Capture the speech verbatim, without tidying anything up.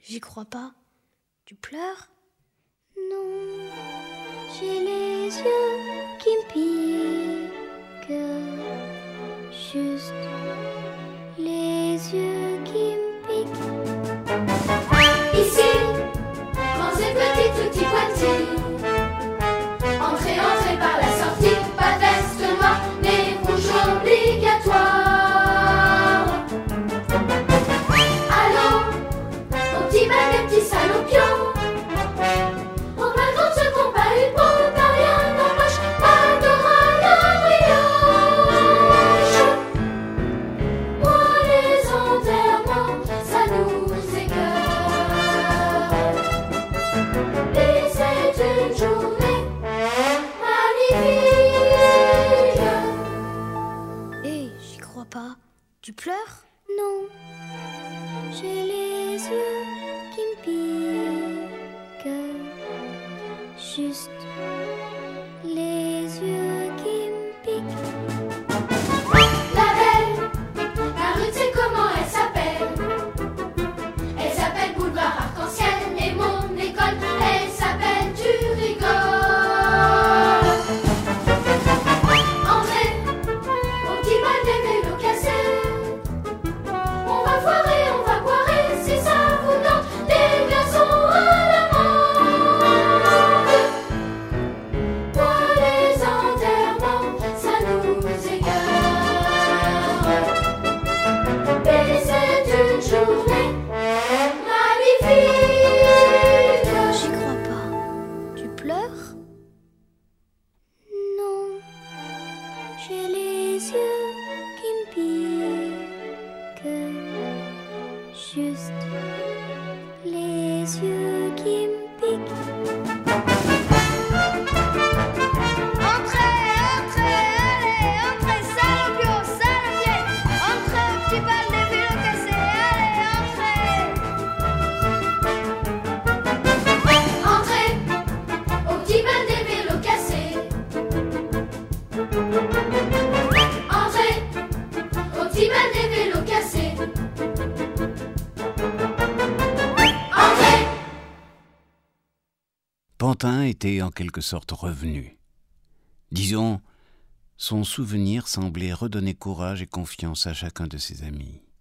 J'y crois pas. Tu pleures? Non, j'ai les yeux qui me piquent, juste les yeux qui me piquent. Ici, grand et petit, tutti quanti. Entrez, entrez par la sortie, pas de veste noire, mais rouge obligatoire. Allô, au petit bain des petits salopios. Au balcon se compare une peau, t'as rien n'empêche, pas de brioche. Moi, les enterrements, ça nous écoeure. Et c'est une journée magnifique. Hé, j'y crois pas. Tu pleures? Non, j'ai les yeux qui me piquent, juste les yeux qui me piquent. La belle, la rue, tu sais comment elle s'appelle? Elle s'appelle Boulevard Arc-en-Ciel. Et mon école, elle s'appelle Tu rigoles. Entrez, au petit bal des vélos cassés. On va foirer, on va poirer, si ça vous tente, des glaçons à la menthe. Moi, les enterrements, ça nous écoeure. Et c'est une journée magnifique. J'y crois pas. Tu pleures? Non, j'ai les yeux qui me piquent, juste les yeux qui me piquent. Entrez, entrez, allez, entrez, salopio, salopier. Entrez au petit bal des vélos cassés, allez, entrez. Entrez au petit bal des vélos cassés. Entrez au petit bal des vélos cassés. Entrez. Pantin était en quelque sorte revenu. Disons, son souvenir semblait redonner courage et confiance à chacun de ses amis.